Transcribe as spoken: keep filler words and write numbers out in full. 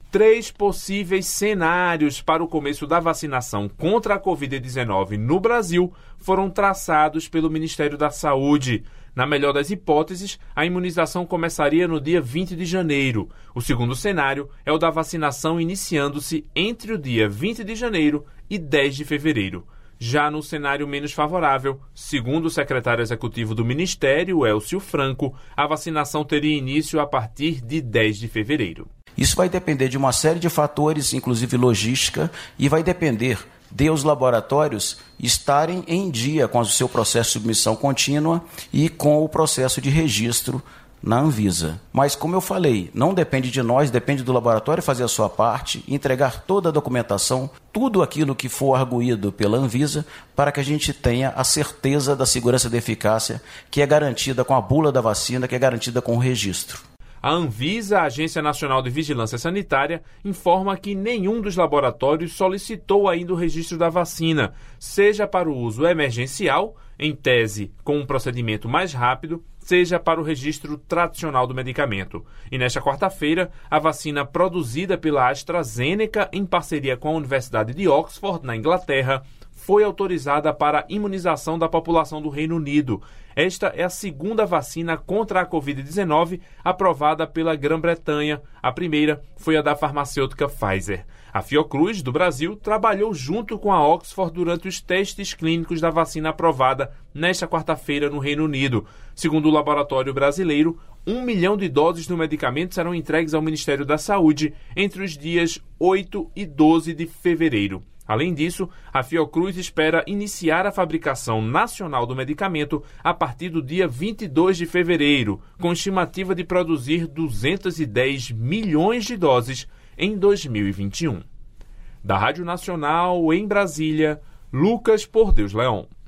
Três possíveis cenários para o começo da vacinação contra a covid dezenove no Brasil foram traçados pelo Ministério da Saúde. Na melhor das hipóteses, a imunização começaria no dia vinte de janeiro. O segundo cenário é o da vacinação iniciando-se entre o dia vinte de janeiro e dez de fevereiro. Já no cenário menos favorável, segundo o secretário executivo do Ministério, Elcio Franco, a vacinação teria início a partir de dez de fevereiro. Isso vai depender de uma série de fatores, inclusive logística, e vai depender de os laboratórios estarem em dia com o seu processo de submissão contínua e com o processo de registro na Anvisa. Mas, como eu falei, não depende de nós, depende do laboratório fazer a sua parte, entregar toda a documentação, tudo aquilo que for arguído pela Anvisa, para que a gente tenha a certeza da segurança e da eficácia que é garantida com a bula da vacina, que é garantida com o registro. A Anvisa, a Agência Nacional de Vigilância Sanitária, informa que nenhum dos laboratórios solicitou ainda o registro da vacina, seja para o uso emergencial, em tese com um procedimento mais rápido, seja para o registro tradicional do medicamento. E nesta quarta-feira, a vacina produzida pela AstraZeneca, em parceria com a Universidade de Oxford, na Inglaterra, foi autorizada para imunização da população do Reino Unido. Esta é a segunda vacina contra a covid dezenove aprovada pela Grã-Bretanha. A primeira foi a da farmacêutica Pfizer. A Fiocruz, do Brasil, trabalhou junto com a Oxford durante os testes clínicos da vacina aprovada nesta quarta-feira no Reino Unido. Segundo o laboratório brasileiro, um milhão de doses do medicamento serão entregues ao Ministério da Saúde entre os dias oito e doze de fevereiro. Além disso, a Fiocruz espera iniciar a fabricação nacional do medicamento a partir do dia vinte e dois de fevereiro, com estimativa de produzir duzentos e dez milhões de doses em dois mil e vinte e um. Da Rádio Nacional, em Brasília, Lucas Por Deus Leão.